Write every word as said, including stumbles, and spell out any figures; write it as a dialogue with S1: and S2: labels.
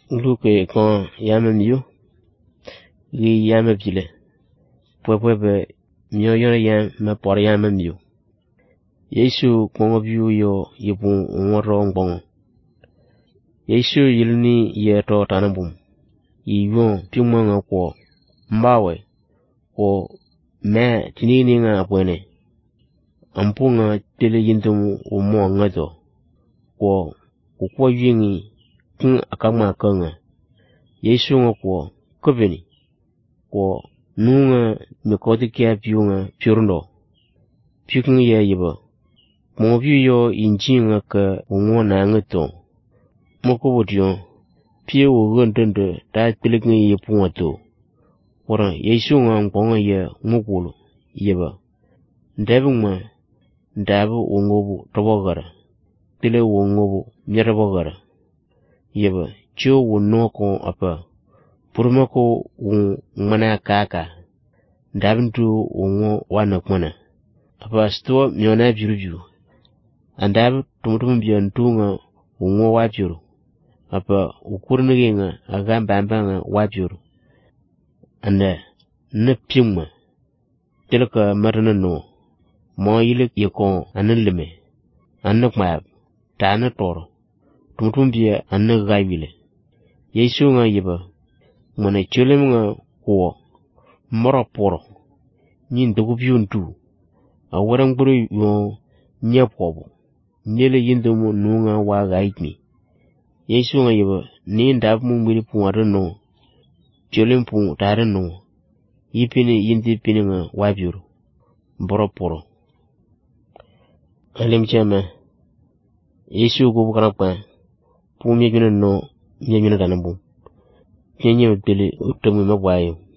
S1: Luke kon yama miyo ri yama bile pwepwebe miyo yona yam ma por yama miyo Yesu kongo biyo yo yipun ngoro ngbong Yesu yilni ye to tanabum yiyon pimanga ko mbawe ko me tinini nga bwene ampunga tele yindum umo ngazo ko ko yingi kun akama kanga Yesu nga ko kubeni ko nunga mikoti kya piyunga pyurno pyukin ye yiba mo biyo injinga ka ungo na ngato moko wodiyo pie wo gondende ta tilikin ye punwato wora Yesu nga ngonga ye ngukulu yiba ndabu ma ndabu ungobu tobogara tile wo ngobu myerabogara yiba cho wo noko apa purmako wo ngmana kaka ndabintu ungo wana kwana apa sto myona biruju andab tumutum biyan tunga ungo wajuru apa ukurnige aga bambanga wajuru anda na pimma tilka marna no mo yile yeko anilme annak mayab ta na toro tumutum biya annak gawile Yesu nga yiba mwana chelem nga ko mora poro nyin dugu biyun tu a warang buru yo nyapobo nyele yindumu nunga wa gaitni Yesu nga yiba ni ndab mu mwili puwara no chelem pu tare no yipini yindi pini nga wabiru mboro poro alim chama Yesu gubu kanakpa pu myegina no myegina tanambu nyenye utili utamu mabwayo